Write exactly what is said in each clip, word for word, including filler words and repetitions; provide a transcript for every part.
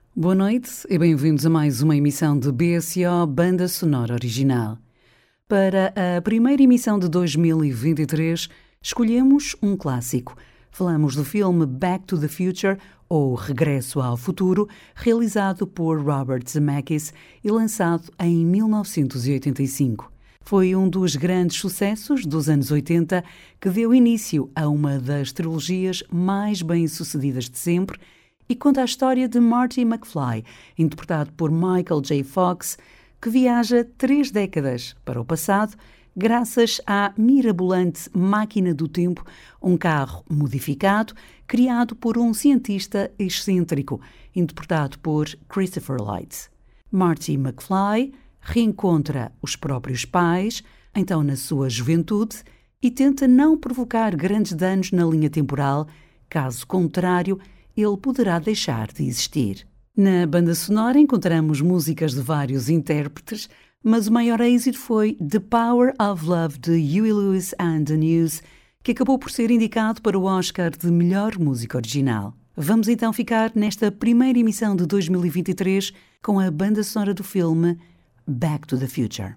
Boa noite e bem-vindos a mais uma emissão de B S O Banda Sonora Original. Para a primeira emissão de dois mil e vinte e três, escolhemos um clássico. Falamos do filme Back to the Future, ou Regresso ao Futuro, realizado por Robert Zemeckis e lançado em mil novecentos e oitenta e cinco. Foi um dos grandes sucessos dos anos oitenta que deu início a uma das trilogias mais bem-sucedidas de sempre e conta a história de Marty McFly, interpretado por Michael J. Fox, que viaja três décadas para o passado graças à mirabolante Máquina do Tempo, um carro modificado criado por um cientista excêntrico, interpretado por Christopher Lloyd. Marty McFly reencontra os próprios pais, então na sua juventude, e tenta não provocar grandes danos na linha temporal, caso contrário, ele poderá deixar de existir. Na banda sonora encontramos músicas de vários intérpretes, mas o maior êxito foi The Power of Love de Huey Lewis and the News, que acabou por ser indicado para o Oscar de melhor música original. Vamos então ficar nesta primeira emissão de dois mil e vinte e três com a banda sonora do filme Back to the Future.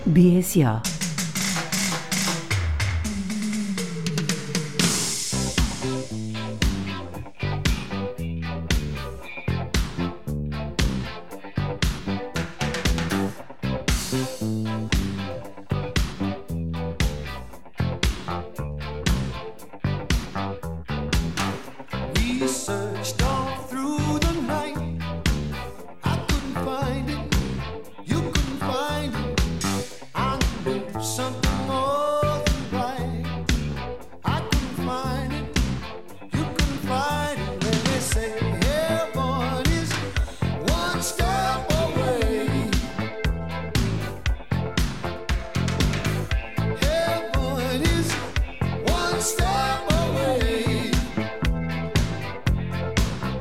B S O. Step away.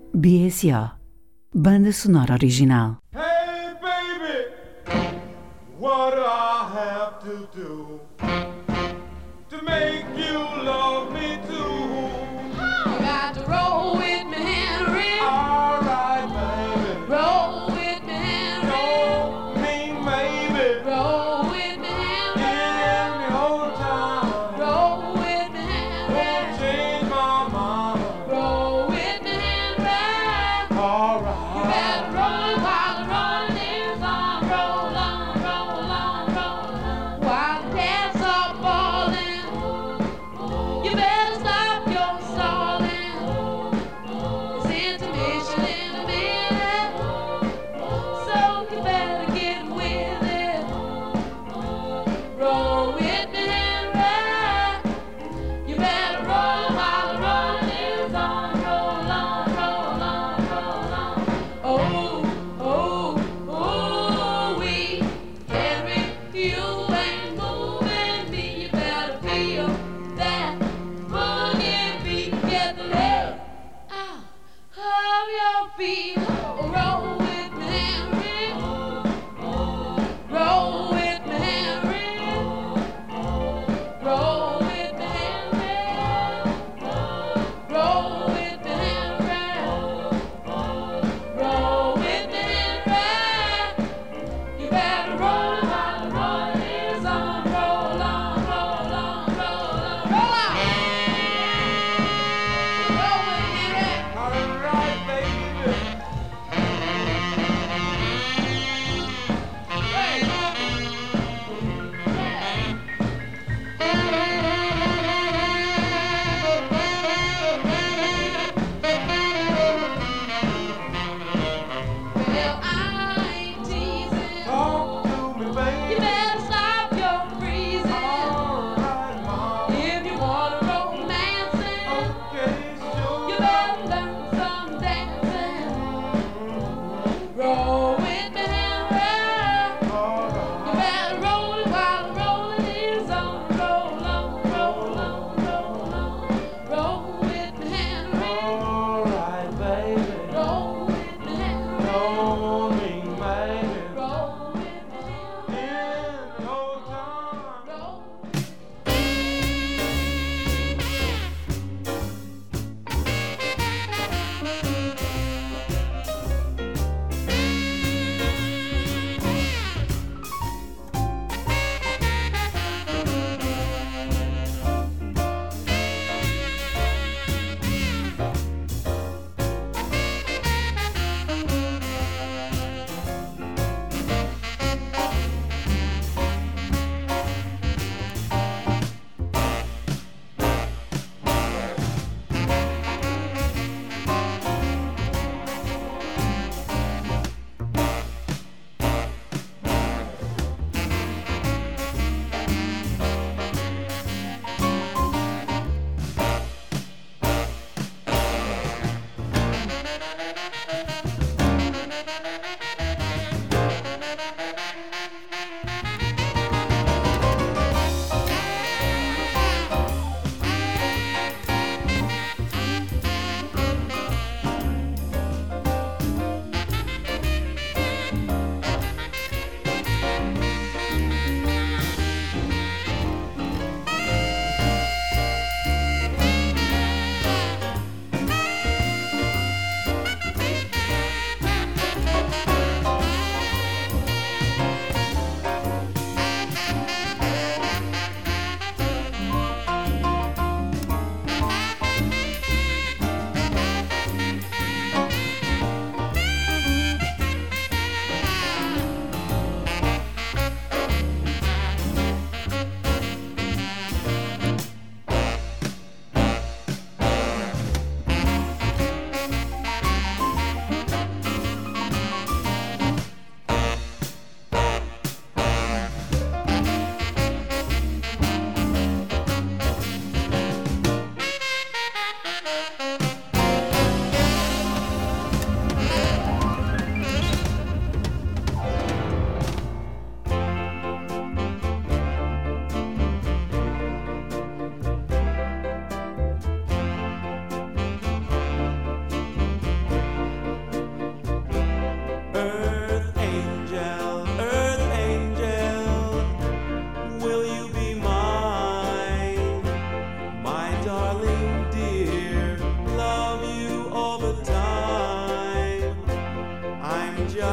B S O, banda sonora original. Hey baby, what do I have to do to make you love me too? You got to roll with me, Henry. All right, baby. Roll with me, Henry. Don't mean maybe. Roll with me, Henry. In the old time. Roll with me, Won't Henry. change my mind. Roll with me, Henry. All You right. better roll while the rolling is on. Roll on, roll on, roll on. While the cats are falling.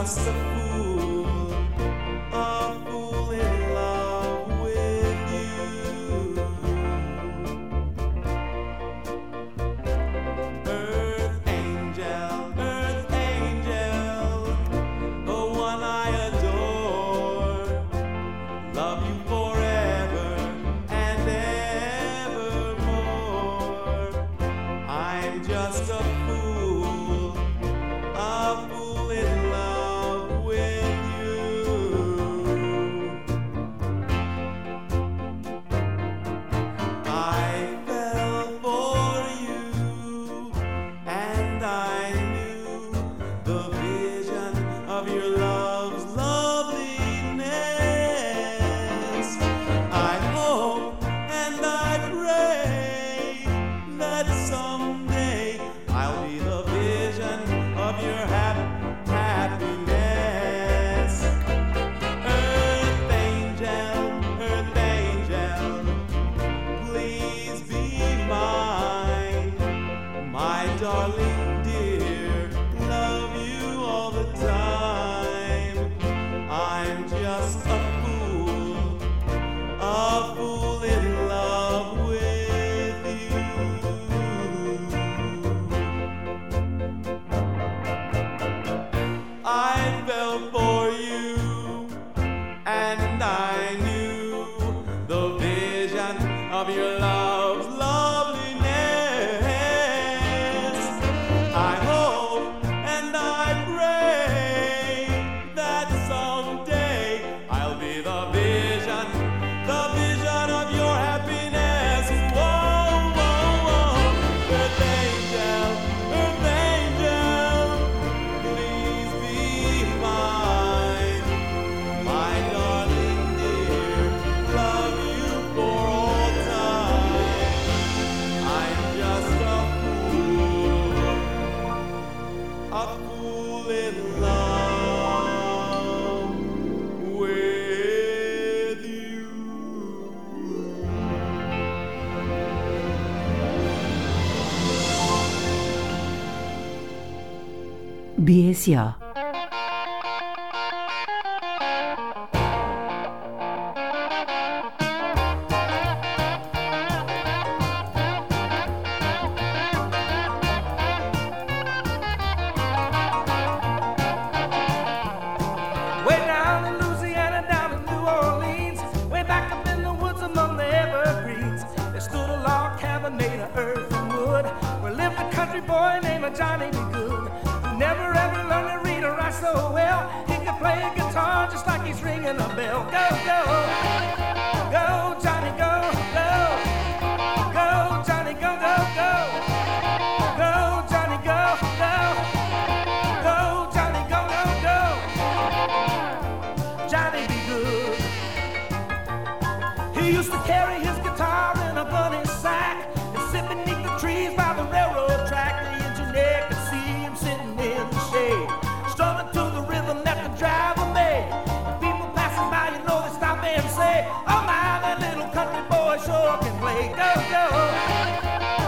just a fool, a fool in love with you. Earth angel, earth angel, the one I adore, love you forever and evermore. I'm just a fool, a fool in love with you. I fell for you, and I knew the vision of your love's loveliness. I hope and I pray that someday I'll be the vision of your hap- happiness. Earth angel, earth angel, please be mine, my darling dear, love you all the time. I'm just a fool, a fool in love with you. I fell for you, and I knew the vision of your love's loveliness. I hope and I pray that someday I'll be the vision, the vision of your happiness. Whoa, whoa, whoa. Earth angel, earth angel, please be mine, my darling dear, love you for all time. I'm just a fool, a fool in love with you. B S O. Way down in Louisiana, down in New Orleans, way back up in the woods among the evergreens, there stood a log cabin made of earth and wood, where lived a country boy named Johnny B. Good, who never ever learned to read or write so well. He could play a guitar just like he's ringing a bell. Go, go, go, Johnny, go, go, go, Johnny, go, go, go, go, Johnny, go, go, go, Johnny, go, go, go. Johnny be good. He used to carry his guitar in a gunny sack and sit beneath the trees by the railroad track. The engineer could see him sitting in the shade, strumming to the rhythm that the driver made. And people passing by, you know, they stop and say, "Oh my, that little country boy sure can play." Go, go,